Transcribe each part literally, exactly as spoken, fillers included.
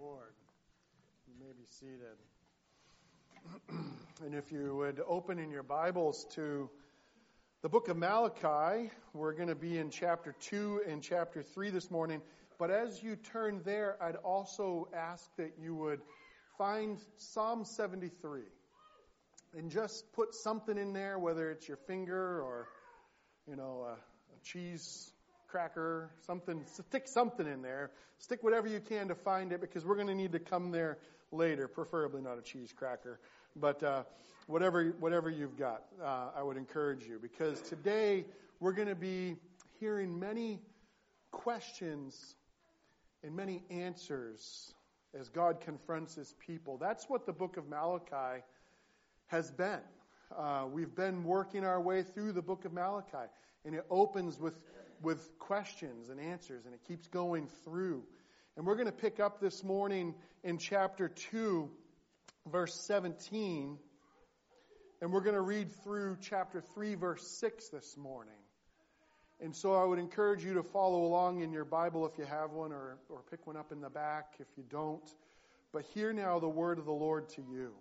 Lord. You may be seated. And if you would open in your Bibles to the book of Malachi, we're going to be in chapter two and chapter three this morning. But as you turn there, I'd also ask that you would find Psalm seventy-three. And just put something in there, whether it's your finger or, you know, a, a cheese cracker, something, stick something in there. Stick whatever you can to find it, because we're going to need to come there later, preferably not a cheese cracker. But uh, whatever whatever you've got, uh, I would encourage you, because today we're going to be hearing many questions and many answers as God confronts His people. That's what the book of Malachi has been. Uh, we've been working our way through the book of Malachi, and it opens with with questions and answers, and it keeps going through. And we're going to pick up this morning in chapter two, verse seventeen, and we're going to read through chapter three, verse six this morning. And so I would encourage you to follow along in your Bible if you have one, or, or pick one up in the back if you don't. But hear now the word of the Lord to you.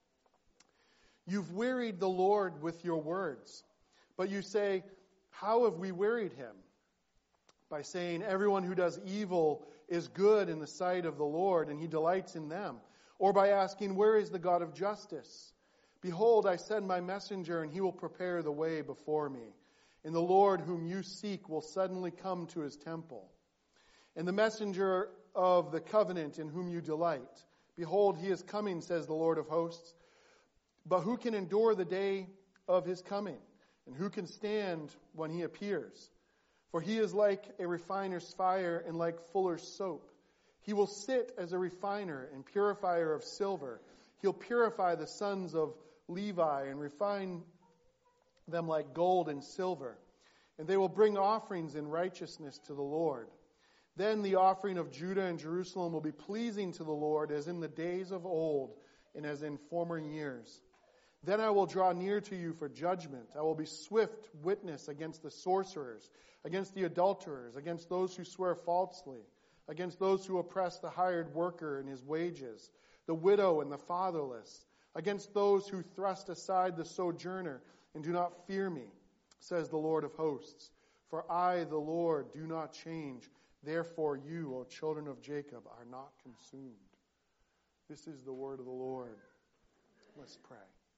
You've wearied the Lord with your words. But you say, how have we wearied Him? By saying, everyone who does evil is good in the sight of the Lord, and He delights in them. Or by asking, where is the God of justice? Behold, I send my messenger, and he will prepare the way before me. And the Lord whom you seek will suddenly come to His temple. And the messenger of the covenant in whom you delight, behold, He is coming, says the Lord of hosts. But who can endure the day of His coming? And who can stand when He appears? For He is like a refiner's fire and like fuller's soap. He will sit as a refiner and purifier of silver. He'll purify the sons of Levi and refine them like gold and silver. And they will bring offerings in righteousness to the Lord. Then the offering of Judah and Jerusalem will be pleasing to the Lord, as in the days of old and as in former years. Then I will draw near to you for judgment. I will be swift witness against the sorcerers, against the adulterers, against those who swear falsely, against those who oppress the hired worker in his wages, the widow and the fatherless, against those who thrust aside the sojourner and do not fear me, says the Lord of hosts. For I, the Lord, do not change. Therefore you, O children of Jacob, are not consumed. This is the word of the Lord. Let's pray.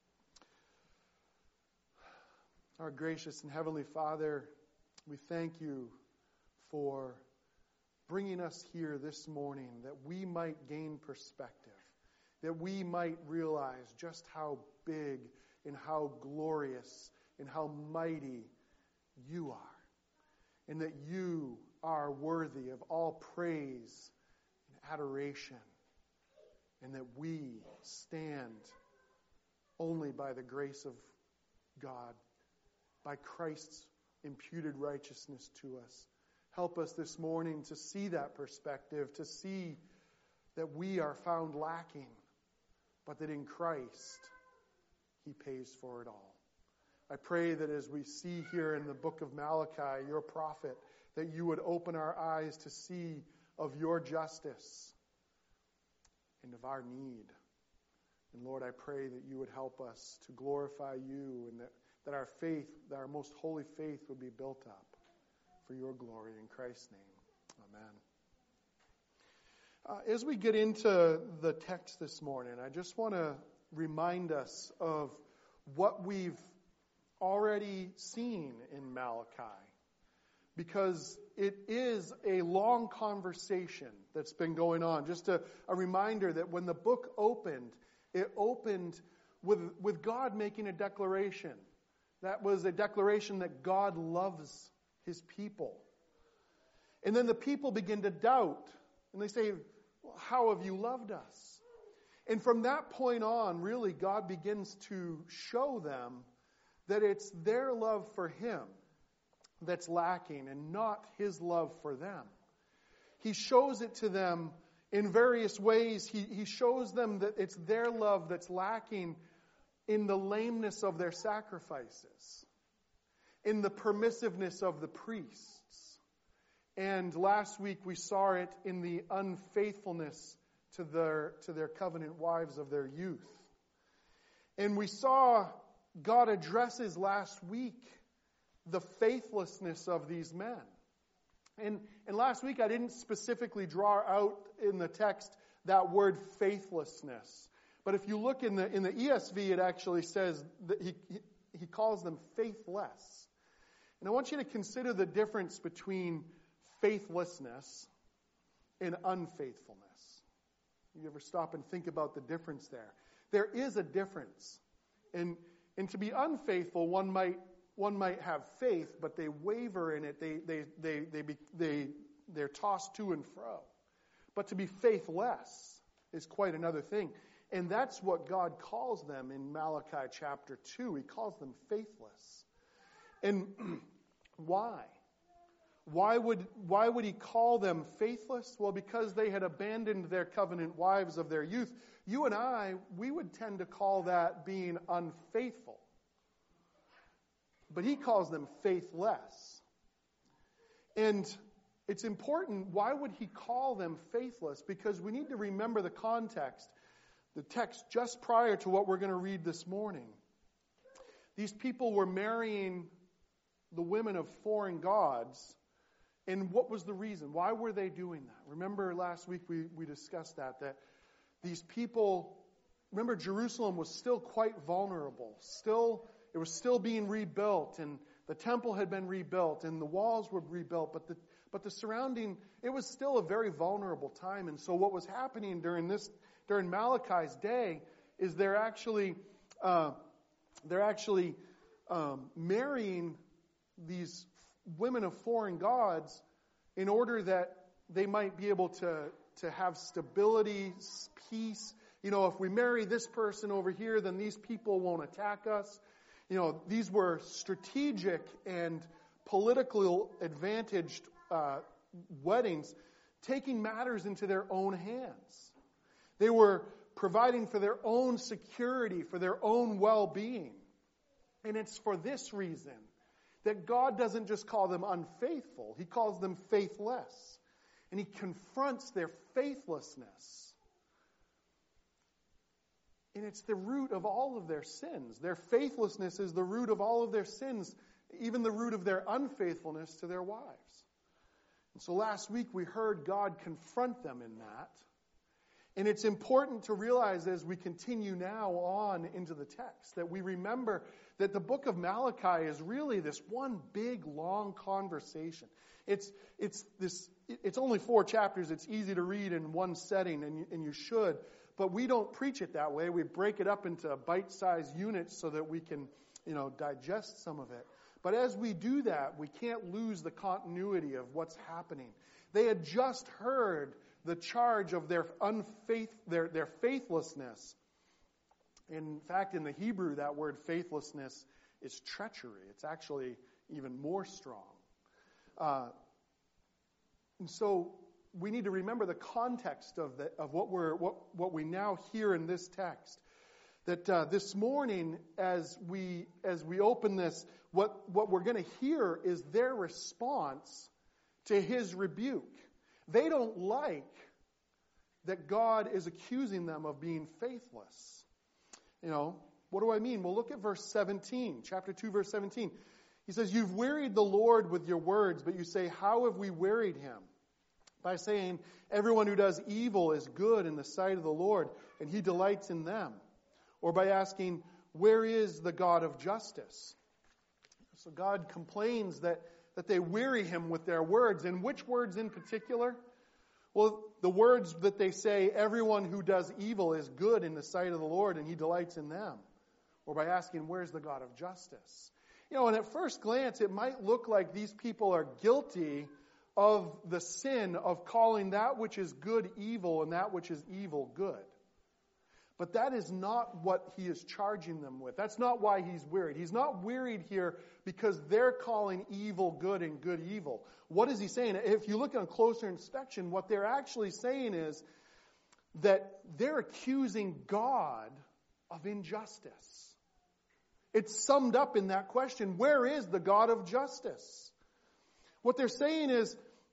Our gracious and heavenly Father, we thank You for bringing us here this morning, that we might gain perspective, that we might realize just how big and how glorious and how mighty You are, and that You are worthy of all praise and adoration, and that we stand only by the grace of God, by Christ's imputed righteousness to us. Help us this morning to see that perspective, to see that we are found lacking, but that in Christ He pays for it all. I pray that as we see here in the book of Malachi, Your prophet, that You would open our eyes to see of Your justice and of our need. And Lord, I pray that You would help us to glorify You, and that that our faith, that our most holy faith would be built up for Your glory. In Christ's name, amen. Uh, as we get into the text this morning, I just want to remind us of what we've already seen in Malachi, because it is a long conversation that's been going on. Just a, a reminder that when the book opened, it opened with, with God making a declaration. That was a declaration that God loves His people. And then the people begin to doubt. And they say, well, how have You loved us? And from that point on, really, God begins to show them that it's their love for Him that's lacking, and not His love for them. He shows it to them in various ways. He, he shows them that it's their love that's lacking in the lameness of their sacrifices, in the permissiveness of the priests. And last week we saw it in the unfaithfulness to their, to their covenant wives of their youth. And we saw God addresses last week the faithlessness of these men. And, and last week I didn't specifically draw out in the text that word faithlessness. But if you look in the in the E S V, it actually says that he, he, he calls them faithless. And I want you to consider the difference between faithlessness and unfaithfulness. You ever stop and think about the difference there? There is a difference. And, and to be unfaithful, one might One might have faith, but they waver in it. They, they, they, they, be, they, they're tossed to and fro. But to be faithless is quite another thing. And that's what God calls them in Malachi chapter two. He calls them faithless. And why? Why would, why would he call them faithless? Well, because they had abandoned their covenant wives of their youth. You and I, we would tend to call that being unfaithful. But he calls them faithless. And it's important, why would he call them faithless? Because we need to remember the context, the text just prior to what we're going to read this morning. These people were marrying the women of foreign gods. And what was the reason? Why were they doing that? Remember last week we, we discussed that, that these people, remember Jerusalem was still quite vulnerable, still It was still being rebuilt, and the temple had been rebuilt, and the walls were rebuilt, but the but the surrounding, it was still a very vulnerable time. And so what was happening during this during Malachi's day is they're actually uh, they're actually um, marrying these women of foreign gods in order that they might be able to to have stability, peace. You know, if we marry this person over here, then these people won't attack us. You know, these were strategic and politically advantaged uh, weddings, taking matters into their own hands. They were providing for their own security, for their own well-being. And it's for this reason that God doesn't just call them unfaithful. He calls them faithless. And he confronts their faithlessness. And it's the root of all of their sins. Their faithlessness is the root of all of their sins, even the root of their unfaithfulness to their wives. And so last week we heard God confront them in that. And it's important to realize as we continue now on into the text that we remember that the book of Malachi is really this one big, long conversation. It's it's this. It's only four chapters. It's easy to read in one setting, and you, and you should. But we don't preach it that way. We break it up into bite-sized units so that we can, you know, digest some of it. But as we do that, we can't lose the continuity of what's happening. They had just heard the charge of their unfaith, their, their faithlessness. In fact, in the Hebrew, that word faithlessness is treachery. It's actually even more strong. Uh, and so we need to remember the context of the, of what we're what what we now hear in this text. That uh, this morning, as we as we open this, what what we're going to hear is their response to his rebuke. They don't like that God is accusing them of being faithless. You know, what do I mean? Well, look at verse seventeen, chapter two, verse seventeen. He says, "You've wearied the Lord with your words, but you say, 'How have we wearied him?' By saying, 'Everyone who does evil is good in the sight of the Lord, and he delights in them.' Or by asking, 'Where is the God of justice?'" So God complains that, that they weary him with their words. And which words in particular? Well, the words that they say, "Everyone who does evil is good in the sight of the Lord, and he delights in them." Or by asking, "Where's the God of justice?" You know, and at first glance, it might look like these people are guilty of the sin of calling that which is good evil and that which is evil good. But that is not what he is charging them with. That's not why he's wearied. He's not wearied here because they're calling evil good and good evil. What is he saying? If you look on closer inspection, what they're actually saying is that they're accusing God of injustice. It's summed up in that question, where is the God of justice? What they're saying is,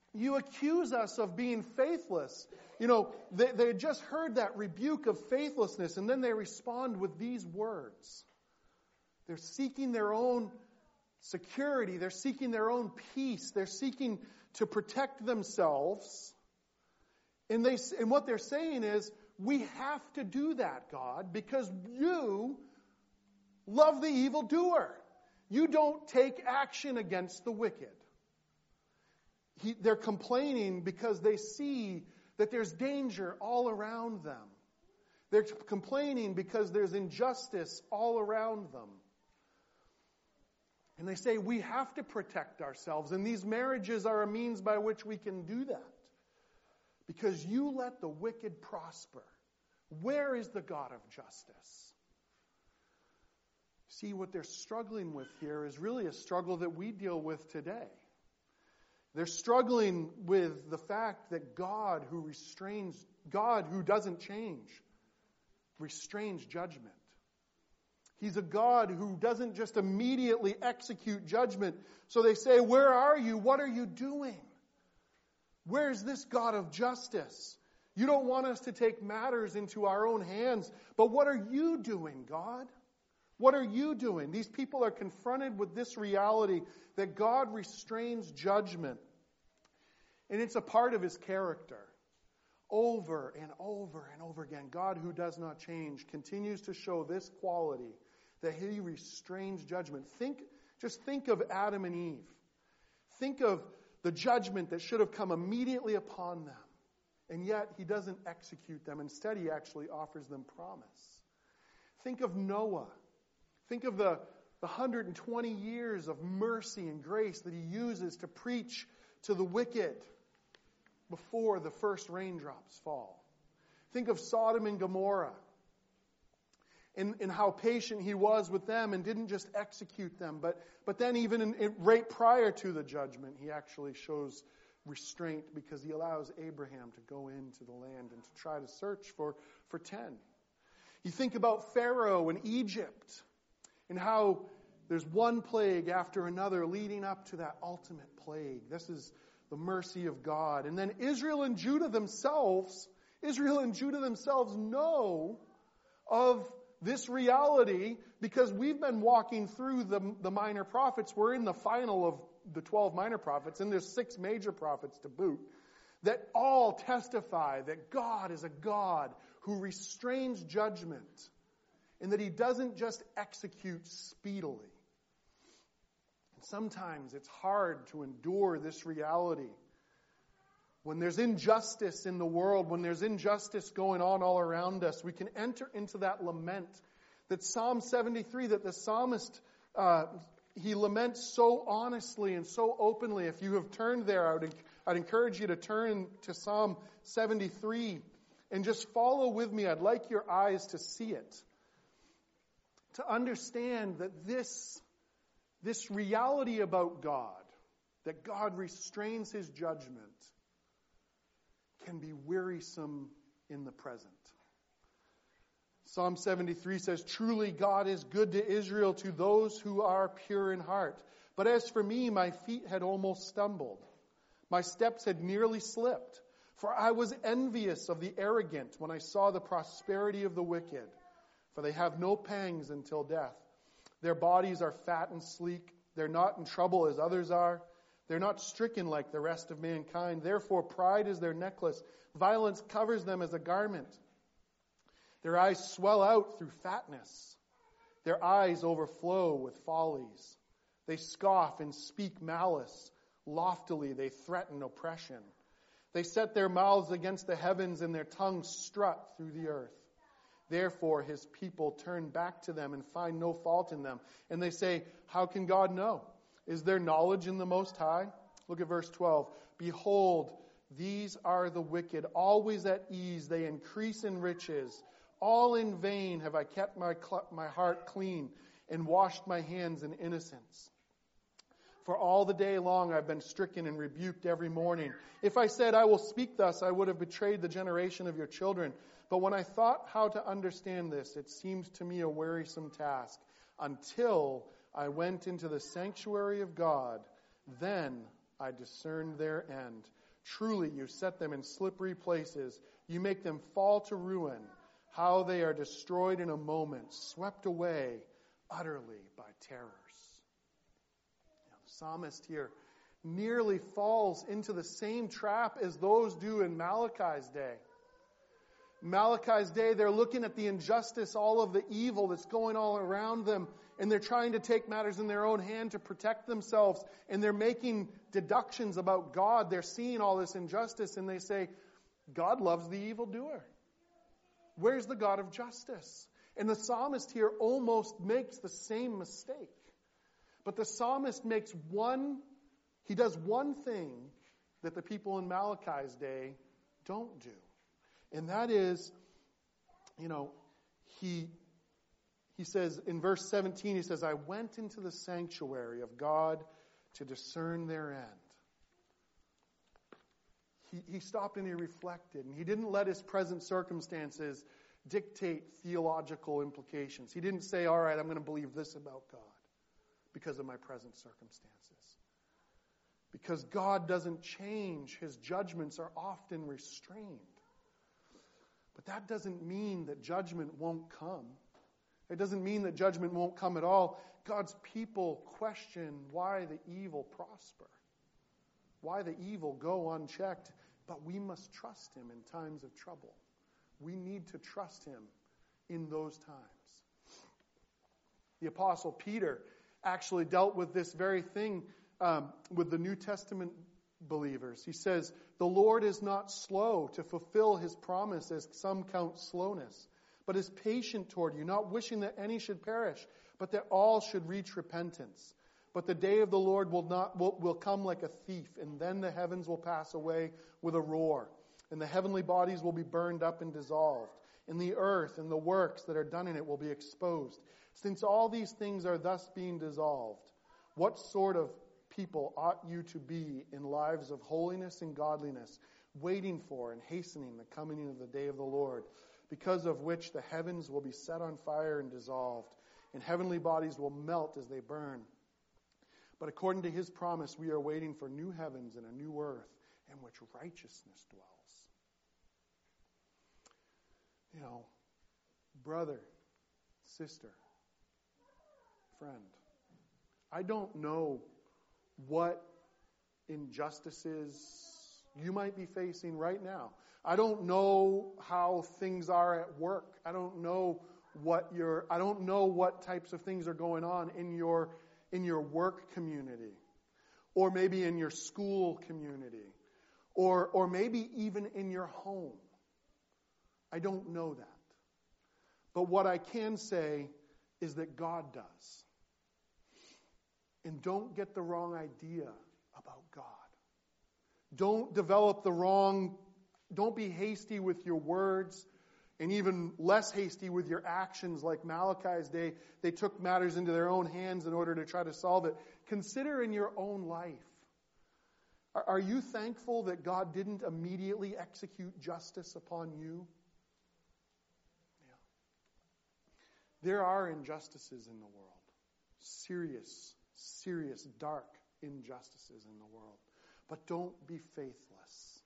You accuse us of being faithless. You know, they, they had just heard that rebuke of faithlessness, and then they respond with these words. They're seeking their own security. They're seeking their own peace. They're seeking to protect themselves. And they and what they're saying is, we have to do that, God, because you love the evildoer. You don't take action against the wicked. He, they're complaining because they see that there's danger all around them. They're complaining because there's injustice all around them. And they say, we have to protect ourselves. And these marriages are a means by which we can do that. Because you let the wicked prosper. Where is the God of justice? See, what they're struggling with here is really a struggle that we deal with today. They're struggling with the fact that God who restrains, God who doesn't change, restrains judgment. He's a God who doesn't just immediately execute judgment. So they say, where are you? What are you doing? Where's this God of justice? You don't want us to take matters into our own hands, but what are you doing, God? What are you doing? These people are confronted with this reality that God restrains judgment. And it's a part of his character. Over and over and over again, God who does not change continues to show this quality, that he restrains judgment. Think, just think of Adam and Eve. Think of the judgment that should have come immediately upon them. And yet he doesn't execute them. Instead, he actually offers them promise. Think of Noah. Think of the, the one hundred twenty years of mercy and grace that he uses to preach to the wicked before the first raindrops fall. Think of Sodom and Gomorrah and, and how patient he was with them and didn't just execute them. But, but then even in, in, right prior to the judgment, he actually shows restraint because he allows Abraham to go into the land and to try to search for, for ten. You think about Pharaoh in Egypt and how there's one plague after another leading up to that ultimate plague. This is the mercy of God. And then Israel and Judah themselves, Israel and Judah themselves know of this reality because we've been walking through the, the minor prophets. We're in the final of the twelve minor prophets, and there's six major prophets to boot, that all testify that God is a God who restrains judgment and that he doesn't just execute speedily. Sometimes it's hard to endure this reality. When there's injustice in the world, when there's injustice going on all around us, we can enter into that lament. That Psalm seventy-three, that the psalmist, uh, he laments so honestly and so openly. If you have turned there, I would, I'd encourage you to turn to Psalm seventy-three and just follow with me. I'd like your eyes to see it. To understand that this This reality about God, that God restrains his judgment, can be wearisome in the present. Psalm seventy-three says, truly God is good to Israel, to those who are pure in heart. But as for me, my feet had almost stumbled. My steps had nearly slipped. For I was envious of the arrogant when I saw the prosperity of the wicked. For they have no pangs until death. Their bodies are fat and sleek. They're not in trouble as others are. They're not stricken like the rest of mankind. Therefore, pride is their necklace. Violence covers them as a garment. Their eyes swell out through fatness. Their eyes overflow with follies. They scoff and speak malice. Loftily, they threaten oppression. They set their mouths against the heavens, and their tongues strut through the earth. Therefore, his people turn back to them and find no fault in them. And they say, how can God know? Is there knowledge in the Most High? Look at verse twelve. Behold, these are the wicked, always at ease. They increase in riches. All in vain have I kept my, cl- my heart clean and washed my hands in innocence. For all the day long I've been stricken and rebuked every morning. If I said I will speak thus, I would have betrayed the generation of your children. But when I thought how to understand this, it seemed to me a wearisome task. Until I went into the sanctuary of God, then I discerned their end. Truly, you set them in slippery places. You make them fall to ruin. How they are destroyed in a moment, swept away utterly by terrors. Now, the psalmist here nearly falls into the same trap as those do in Malachi's day. Malachi's day, they're looking at the injustice, all of the evil that's going all around them, and they're trying to take matters in their own hand to protect themselves, and they're making deductions about God. They're seeing all this injustice, and they say, God loves the evildoer. Where's the God of justice? And the psalmist here almost makes the same mistake. But the psalmist makes one, he does one thing that the people in Malachi's day don't do. And that is, you know, he he says in verse seventeen, he says, I went into the sanctuary of God to discern their end. He, he stopped and he reflected, and he didn't let his present circumstances dictate theological implications. He didn't say, all right, I'm going to believe this about God because of my present circumstances. Because God doesn't change, his judgments are often restrained. But that doesn't mean that judgment won't come. It doesn't mean that judgment won't come at all. God's people question why the evil prosper, why the evil go unchecked, but we must trust him in times of trouble. We need to trust him in those times. The Apostle Peter actually dealt with this very thing um, with the New Testament believers. He says, the Lord is not slow to fulfill his promise, as some count slowness, but is patient toward you, not wishing that any should perish, but that all should reach repentance. But the day of the Lord will not will, will come like a thief, and then the heavens will pass away with a roar, and the heavenly bodies will be burned up and dissolved, and the earth and the works that are done in it will be exposed. Since all these things are thus being dissolved, what sort of people ought you to be in lives of holiness and godliness, waiting for and hastening the coming of the day of the Lord, because of which the heavens will be set on fire and dissolved, and heavenly bodies will melt as they burn. But according to his promise, we are waiting for new heavens and a new earth in which righteousness dwells. You know, brother, sister, friend, I don't know what injustices you might be facing right now. I don't know how things are at work. I don't know what your I don't know what types of things are going on in your in your work community, or maybe in your school community, or or maybe even in your home. I don't know that. But what I can say is that God does. And don't get the wrong idea about God. Don't develop the wrong, don't be hasty with your words, and even less hasty with your actions like Malachi's day. They took matters into their own hands in order to try to solve it. Consider in your own life. Are, are you thankful that God didn't immediately execute justice upon you? Yeah. There are injustices in the world. Serious Serious, dark injustices in the world. But don't be faithless.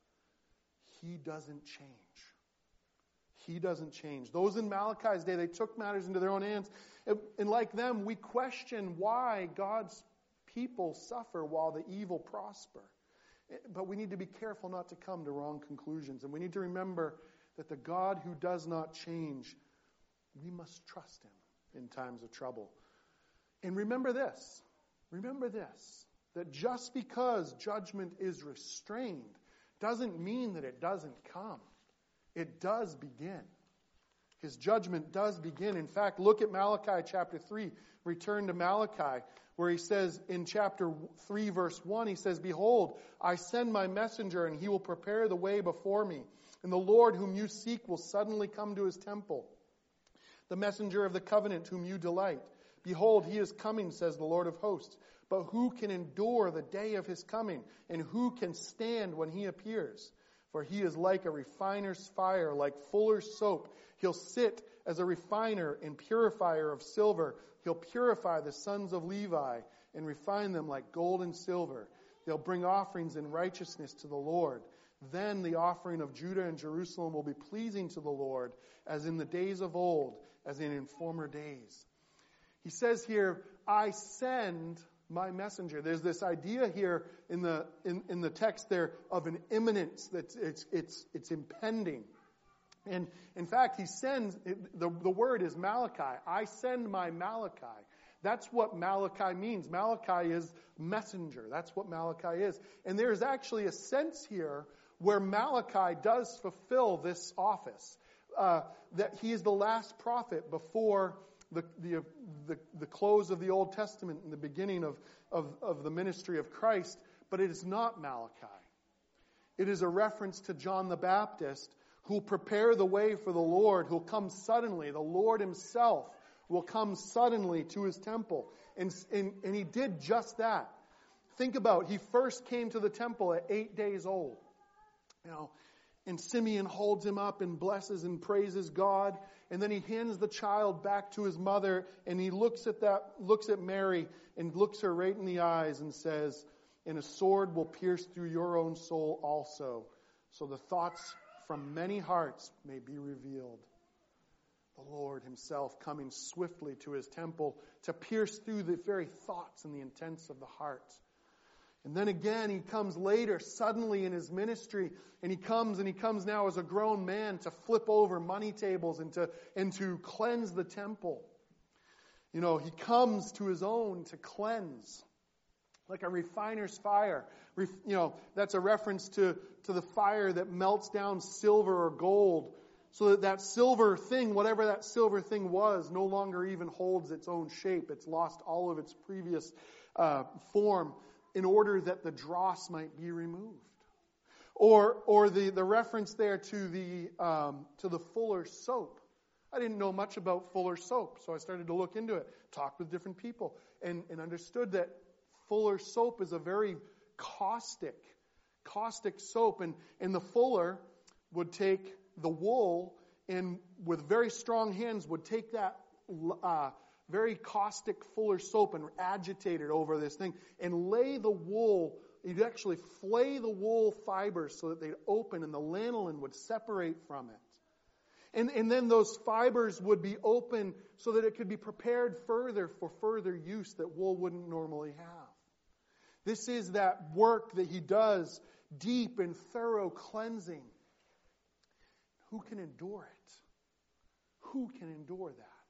He doesn't change. He doesn't change. Those in Malachi's day, they took matters into their own hands. And like them, we question why God's people suffer while the evil prosper. But we need to be careful not to come to wrong conclusions. And we need to remember that the God who does not change, we must trust him in times of trouble. And remember this, remember this, that just because judgment is restrained doesn't mean that it doesn't come. It does begin. His judgment does begin. In fact, look at Malachi chapter three. Return to Malachi, where he says in chapter three, verse one, he says, behold, I send my messenger, and he will prepare the way before me. And the Lord whom you seek will suddenly come to his temple. The messenger of the covenant whom you delight. Behold, he is coming, says the Lord of hosts. But who can endure the day of his coming? And who can stand when he appears? For he is like a refiner's fire, like fuller's soap. He'll sit as a refiner and purifier of silver. He'll purify the sons of Levi and refine them like gold and silver. They'll bring offerings in righteousness to the Lord. Then the offering of Judah and Jerusalem will be pleasing to the Lord, as in the days of old, as in, in former days. He says here, I send my messenger. There's this idea here in the in, in the text there of an imminence that's it's it's it's impending. And in fact, he sends the the word is Malachi. I send my Malachi. That's what Malachi means. Malachi is messenger. That's what Malachi is. And there's actually a sense here where Malachi does fulfill this office. Uh, that he is the last prophet before the, the the the close of the Old Testament and the beginning of, of, of the ministry of Christ. But it is not Malachi. It is a reference to John the Baptist, who'll prepare the way for the Lord, who'll come suddenly. The Lord himself will come suddenly to his temple. And, and, and he did just that. Think about, he first came to the temple at eight days old. You know, and Simeon holds him up and blesses and praises God. And then he hands the child back to his mother, and he looks at that, looks at Mary and looks her right in the eyes and says, and a sword will pierce through your own soul also, so the thoughts from many hearts may be revealed. The Lord himself coming swiftly to his temple to pierce through the very thoughts and the intents of the heart. And then again, he comes later, suddenly in his ministry, and he comes and he comes now as a grown man to flip over money tables and to, and to cleanse the temple. You know, he comes to his own to cleanse, like a refiner's fire. Ref, you know, that's a reference to, to the fire that melts down silver or gold, so that that silver thing, whatever that silver thing was, no longer even holds its own shape. It's lost all of its previous uh, form, in order that the dross might be removed. Or or the, the reference there to the um, to the Fuller soap. I didn't know much about Fuller soap, so I started to look into it, talked with different people, and, and understood that Fuller soap is a very caustic, caustic soap. And, and the Fuller would take the wool and with very strong hands would take that uh, very caustic Fuller soap and agitate it over this thing and lay the wool. You'd actually flay the wool fibers so that they'd open and the lanolin would separate from it. And, and then those fibers would be open so that it could be prepared further for further use that wool wouldn't normally have. This is that work that he does, deep and thorough cleansing. Who can endure it? Who can endure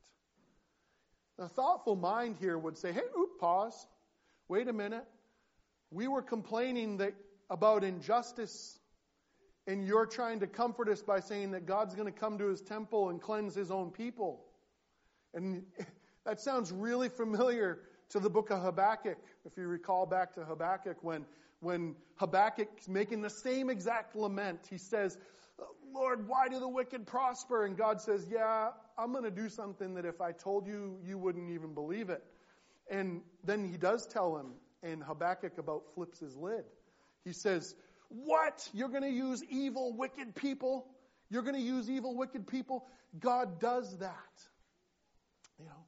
that? A thoughtful mind here would say, hey, oop, pause. Wait a minute. We were complaining that about injustice, and you're trying to comfort us by saying that God's going to come to his temple and cleanse his own people. And that sounds really familiar to the book of Habakkuk. If you recall back to Habakkuk, when, when Habakkuk's making the same exact lament, he says, Lord, why do the wicked prosper? And God says, yeah, I'm going to do something that if I told you, you wouldn't even believe it. And then he does tell him, and Habakkuk about flips his lid. He says, what? You're going to use evil, wicked people? You're going to use evil, wicked people? God does that. You know,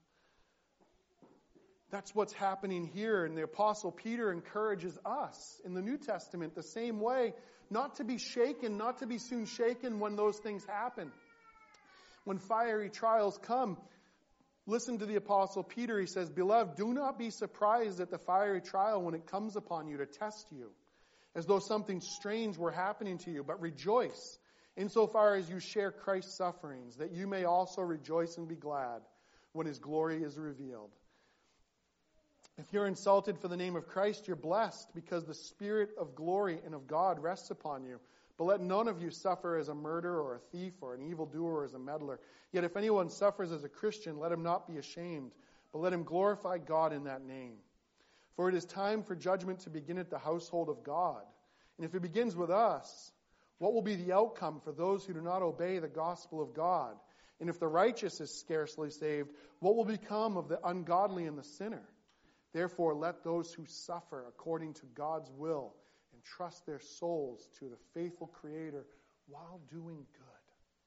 that's what's happening here. And the Apostle Peter encourages us in the New Testament the same way, not to be shaken, not to be soon shaken when those things happen. When fiery trials come, listen to the Apostle Peter. He says, Beloved, do not be surprised at the fiery trial when it comes upon you to test you, as though something strange were happening to you, but rejoice insofar as you share Christ's sufferings, that you may also rejoice and be glad when his glory is revealed. If you're insulted for the name of Christ, you're blessed, because the Spirit of glory and of God rests upon you. But let none of you suffer as a murderer or a thief or an evildoer or as a meddler. Yet if anyone suffers as a Christian, let him not be ashamed, but let him glorify God in that name. For it is time for judgment to begin at the household of God. And if it begins with us, what will be the outcome for those who do not obey the gospel of God? And if the righteous is scarcely saved, what will become of the ungodly and the sinner? Therefore, let those who suffer according to God's will entrust their souls to the faithful Creator while doing good.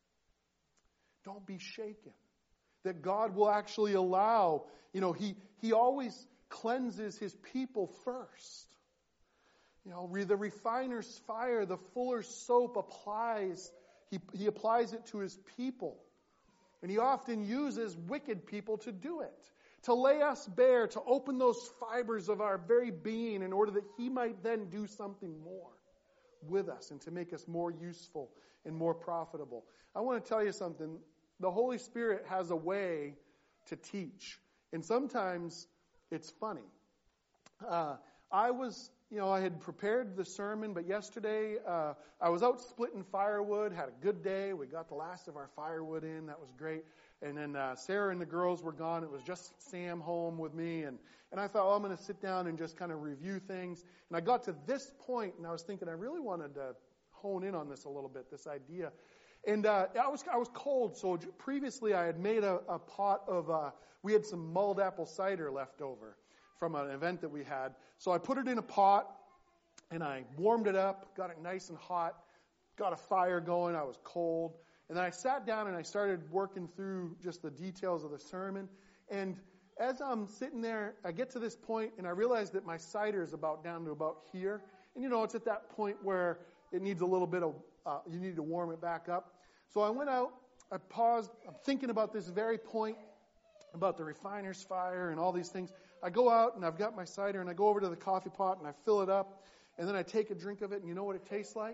Don't be shaken. That God will actually allow, you know, He, he always cleanses His people first. You know, the refiner's fire, the fuller's soap applies, he, he applies it to his people. And he often uses wicked people to do it, to lay us bare, to open those fibers of our very being in order that he might then do something more with us and to make us more useful and more profitable. I want to tell you something. The Holy Spirit has a way to teach. And sometimes it's funny. Uh, I was, you know, I had prepared the sermon, but yesterday uh, I was out splitting firewood, had a good day. We got the last of our firewood in. That was great. And then uh, Sarah and the girls were gone. It was just Sam home with me. And, and I thought, oh, I'm going to sit down and just kind of review things. And I got to this point, and I was thinking I really wanted to hone in on this a little bit, this idea. And uh, I was I was cold, so previously I had made a, a pot of, uh, we had some mulled apple cider left over from an event that we had. So I put it in a pot, and I warmed it up, got it nice and hot, got a fire going. I was cold. And then I sat down and I started working through just the details of the sermon. And as I'm sitting there, I get to this point and I realize that my cider is about down to about here. And you know, it's at that point where it needs a little bit of, uh, you need to warm it back up. So I went out, I paused, I'm thinking about this very point, about the refiner's fire and all these things. I go out and I've got my cider and I go over to the coffee pot and I fill it up. And then I take a drink of it and you know what it tastes like?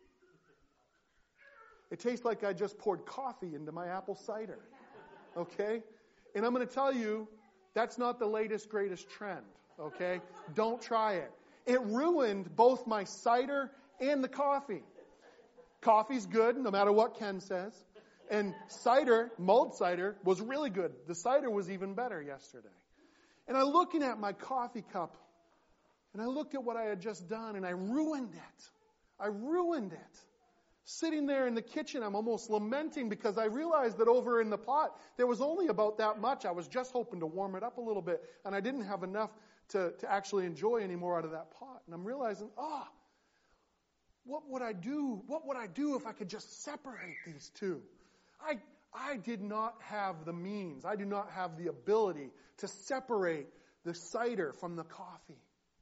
It tastes like I just poured coffee into my apple cider. Okay? And I'm going to tell you, that's not the latest, greatest trend. Okay? Don't try it. It ruined both my cider and the coffee. Coffee's good, no matter what Ken says. And cider, mulled cider, was really good. The cider was even better yesterday. And I'm looking at my coffee cup, and I looked at what I had just done, and I ruined it. I ruined it. Sitting there in the kitchen, I'm almost lamenting because I realized that over in the pot, there was only about that much. I was just hoping to warm it up a little bit, and I didn't have enough to, to actually enjoy any more out of that pot. And I'm realizing, ah, oh, what would I do? What would I do if I could just separate these two? I I did not have the means. I do not have the ability to separate the cider from the coffee.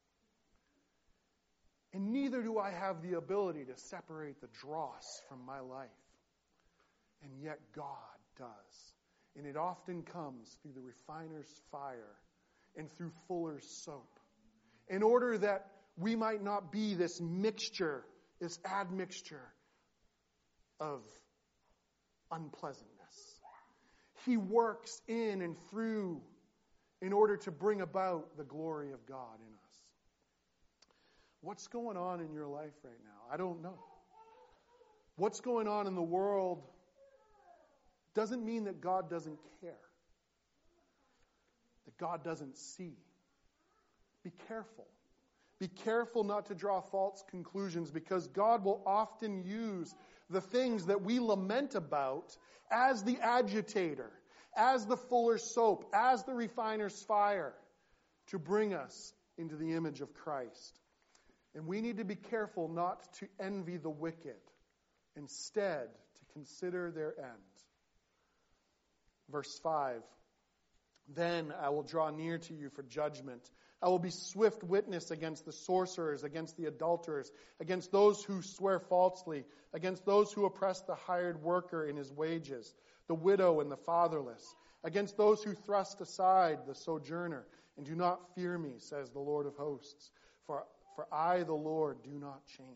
And neither do I have the ability to separate the dross from my life. And yet God does. And it often comes through the refiner's fire and through fuller's soap. In order that we might not be this mixture, this admixture of unpleasantness. He works in and through in order to bring about the glory of God in us. What's going on in your life right now? I don't know. What's going on in the world doesn't mean that God doesn't care. That God doesn't see. Be careful. Be careful not to draw false conclusions because God will often use the things that we lament about as the agitator, as the fuller's soap, as the refiner's fire to bring us into the image of Christ. And we need to be careful not to envy the wicked, instead to consider their end. Verse five, then I will draw near to you for judgment. I will be swift witness against the sorcerers, against the adulterers, against those who swear falsely, against those who oppress the hired worker in his wages, the widow and the fatherless, against those who thrust aside the sojourner and do not fear me, says the Lord of hosts. For, for I, the Lord, do not change.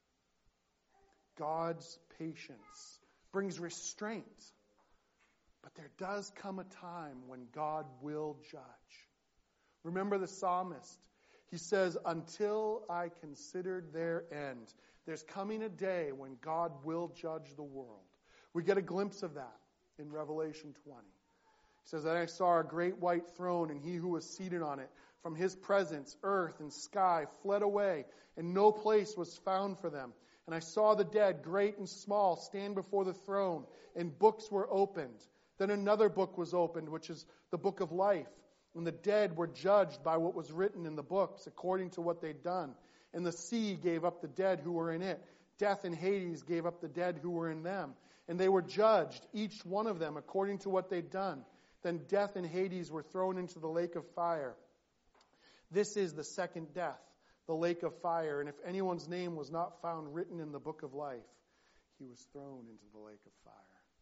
God's patience brings restraint. But there does come a time when God will judge. Remember the psalmist. He says, until I considered their end. There's coming a day when God will judge the world. We get a glimpse of that in Revelation twenty. He says, and I saw a great white throne, and he who was seated on it. From his presence, earth and sky fled away, and no place was found for them. And I saw the dead, great and small, stand before the throne, and books were opened. Then another book was opened, which is the book of life. And the dead were judged by what was written in the books, according to what they'd done. And the sea gave up the dead who were in it. Death and Hades gave up the dead who were in them. And they were judged, each one of them, according to what they'd done. Then death and Hades were thrown into the lake of fire. This is the second death, the lake of fire. And if anyone's name was not found written in the book of life, he was thrown into the lake of fire.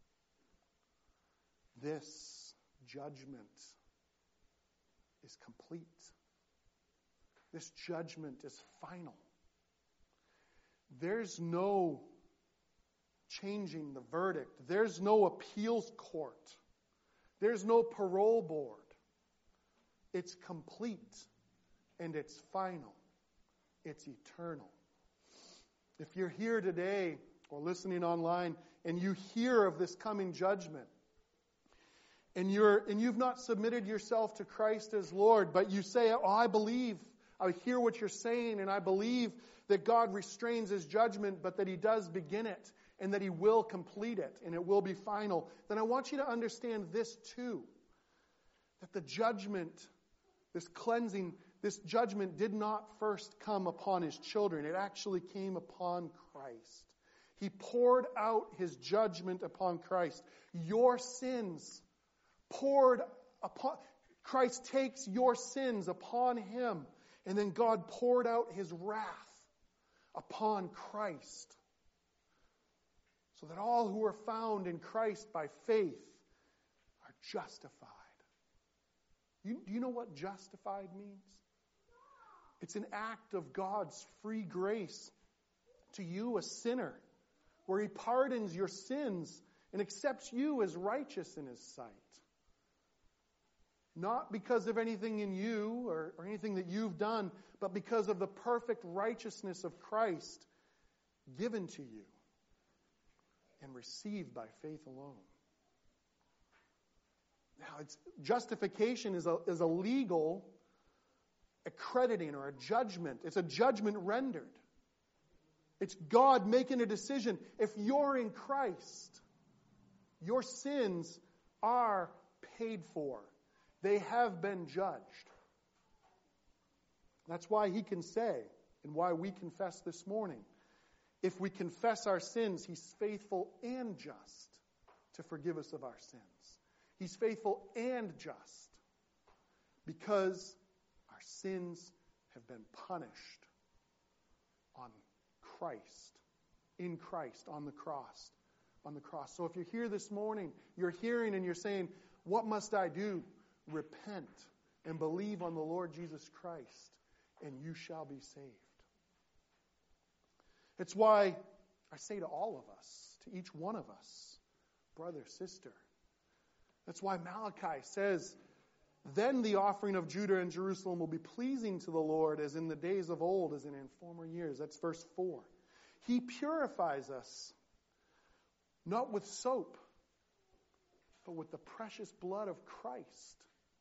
This judgment is complete. This judgment is final. There's no changing the verdict. There's no appeals court. There's no parole board. It's complete and it's final. It's eternal. If you're here today or listening online and you hear of this coming judgment, and you're and you've not submitted yourself to Christ as Lord, but you say, "Oh, I believe, I hear what you're saying, and I believe that God restrains His judgment, but that He does begin it, and that He will complete it, and it will be final," then I want you to understand this too, that the judgment, this cleansing, this judgment did not first come upon His children. It actually came upon Christ. He poured out His judgment upon Christ. Your sins poured upon, Christ takes your sins upon Him, and then God poured out His wrath upon Christ, so that all who are found in Christ by faith are justified. You, do you know what justified means? It's an act of God's free grace to you, a sinner, where He pardons your sins and accepts you as righteous in His sight. Not because of anything in you or, or anything that you've done, but because of the perfect righteousness of Christ given to you and received by faith alone. Now, it's, justification is a, is a legal accrediting or a judgment. It's a judgment rendered. It's God making a decision. If you're in Christ, your sins are paid for. They have been judged. That's why He can say, and why we confess this morning, if we confess our sins, He's faithful and just to forgive us of our sins. He's faithful and just because our sins have been punished on Christ, in Christ, on the cross, on the cross. So if you're here this morning, you're hearing and you're saying, "What must I do?" Repent and believe on the Lord Jesus Christ, and you shall be saved. It's why I say to all of us, to each one of us, brother, sister, that's why Malachi says, "Then the offering of Judah and Jerusalem will be pleasing to the Lord as in the days of old, as in, in former years." That's verse four. He purifies us, not with soap, but with the precious blood of Christ.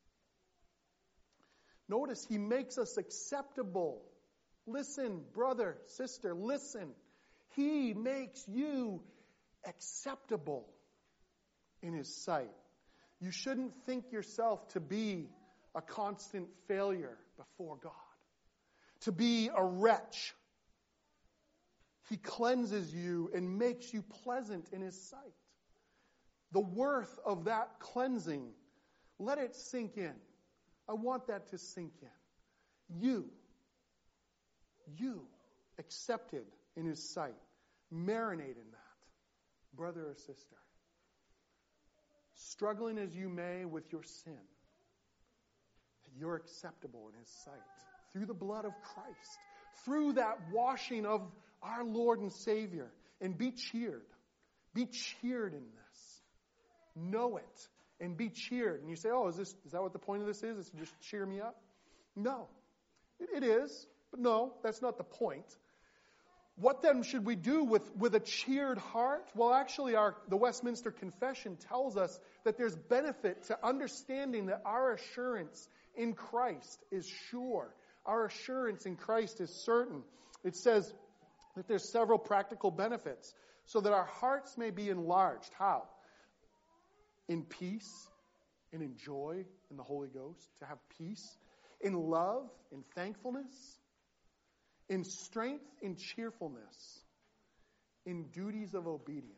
Notice He makes us acceptable. Listen, brother, sister, listen. He makes you acceptable in His sight. You shouldn't think yourself to be a constant failure before God, to be a wretch. He cleanses you and makes you pleasant in His sight. The worth of that cleansing, let it sink in. I want that to sink in. You, you accepted in His sight. Marinate in that, brother or sister. Struggling as you may with your sin, that you're acceptable in His sight. Through the blood of Christ. Through that washing of our Lord and Savior. And be cheered. Be cheered in this. Know it. And be cheered. And you say, "Oh, is this is that what the point of this is? Is to just cheer me up?" No. It, it is. But no, that's not the point. What then should we do with, with a cheered heart? Well, actually, our the Westminster Confession tells us that there's benefit to understanding that our assurance in Christ is sure. Our assurance in Christ is certain. It says that there's several practical benefits so that our hearts may be enlarged. How? In peace and in joy in the Holy Ghost, to have peace, in love, in thankfulness, in strength, in cheerfulness, in duties of obedience.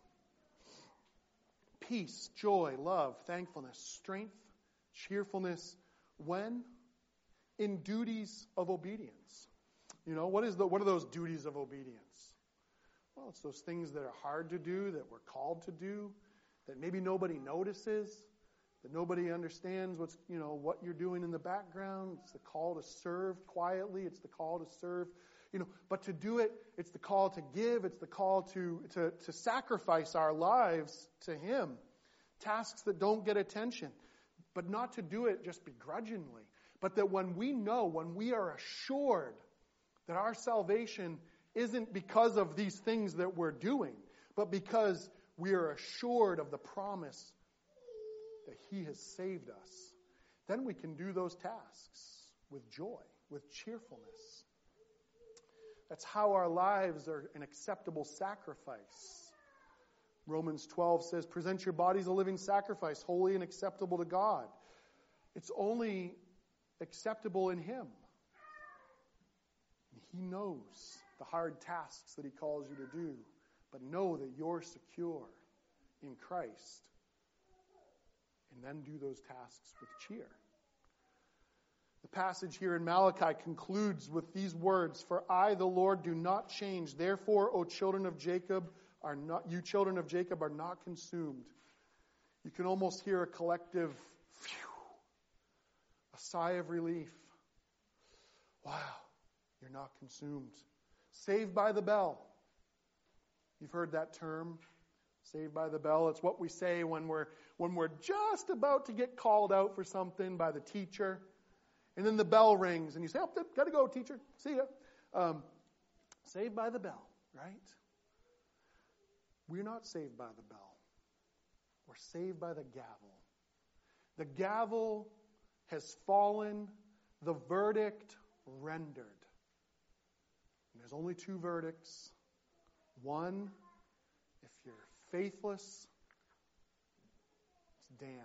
Peace, joy, love, thankfulness, strength, cheerfulness, when? In duties of obedience. You know, what is the what are those duties of obedience? Well, it's those things that are hard to do, that we're called to do, that maybe nobody notices, that nobody understands what's, you know, what you're doing in the background. It's the call to serve quietly. It's the call to serve, you know, but to do it, it's the call to give. It's the call to, to, to sacrifice our lives to Him. Tasks that don't get attention, but not to do it just begrudgingly, but that when we know, when we are assured that our salvation isn't because of these things that we're doing, but because we are assured of the promise that He has saved us, then we can do those tasks with joy, with cheerfulness. That's how our lives are an acceptable sacrifice. Romans twelve says, present your bodies a living sacrifice, holy and acceptable to God. It's only acceptable in Him. He knows the hard tasks that He calls you to do, but know that you're secure in Christ. And then do those tasks with cheer. The passage here in Malachi concludes with these words, for I, the Lord, do not change. Therefore, O children of Jacob, are not you children of Jacob are not consumed. You can almost hear a collective phew, a sigh of relief. Wow, you're not consumed. Saved by the bell. You've heard that term, saved by the bell. It's what we say when we're when we're just about to get called out for something by the teacher, and then the bell rings, and you say, "Oh, gotta go, teacher. See ya." Um, saved by the bell, right? We're not saved by the bell. We're saved by the gavel. The gavel has fallen, the verdict rendered. And there's only two verdicts. One, if you're faithless, it's damned.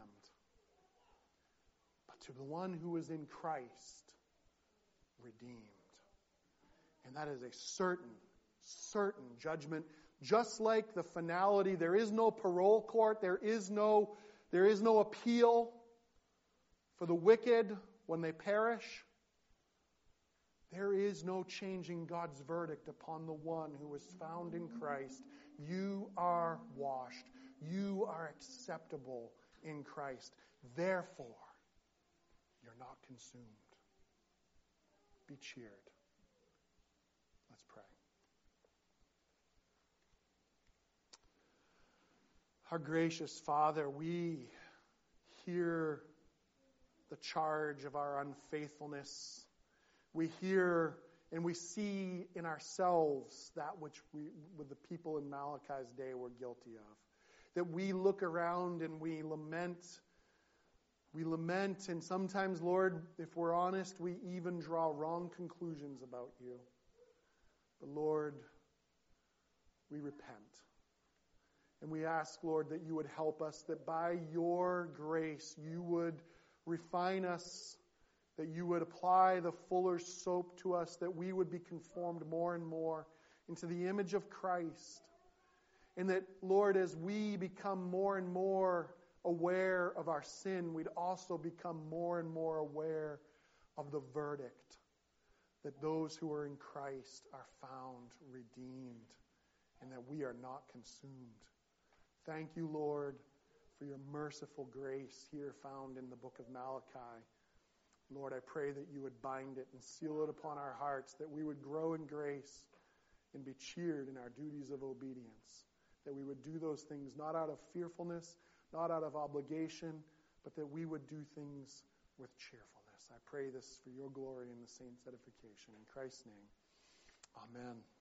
But to the one who is in Christ, redeemed. And that is a certain, certain judgment. Just like the finality, there is no parole court, there is no, there is no appeal for the wicked when they perish. There is no changing God's verdict upon the one who is found in Christ. You are washed. You are acceptable in Christ. Therefore, you're not consumed. Be cheered. Let's pray. Our gracious Father, we hear the charge of our unfaithfulness. We hear and we see in ourselves that which we, with the people in Malachi's day, were guilty of. That we look around and we lament. We lament, and sometimes, Lord, if we're honest, we even draw wrong conclusions about you. But Lord, we repent. And we ask, Lord, that you would help us, that by your grace you would refine us, that you would apply the fuller's soap to us, that we would be conformed more and more into the image of Christ. And that, Lord, as we become more and more aware of our sin, we'd also become more and more aware of the verdict, that those who are in Christ are found redeemed, and that we are not consumed. Thank you, Lord, for your merciful grace here found in the book of Malachi. Lord, I pray that you would bind it and seal it upon our hearts, that we would grow in grace and be cheered in our duties of obedience, that we would do those things not out of fearfulness, not out of obligation, but that we would do things with cheerfulness. I pray this for your glory and the saints' edification. In Christ's name, amen.